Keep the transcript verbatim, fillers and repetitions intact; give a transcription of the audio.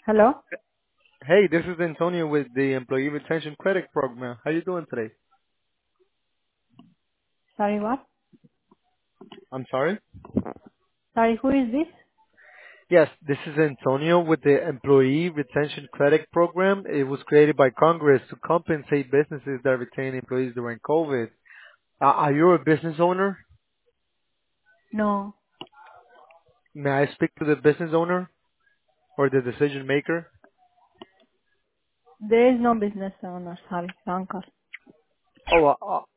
Hello? Hey, this is Antonio with the Employee Retention Credit Program. How you doing today? Sorry, what? I'm sorry? Sorry, who is this? Yes, this is Antonio with the Employee Retention Credit Program. It was created by Congress to compensate businesses that retain employees during COVID. Uh, are you a business owner? No, May I speak to the business owner or the decision maker? there is no business owner. Sorry, wrong call. Oh, uh, uh,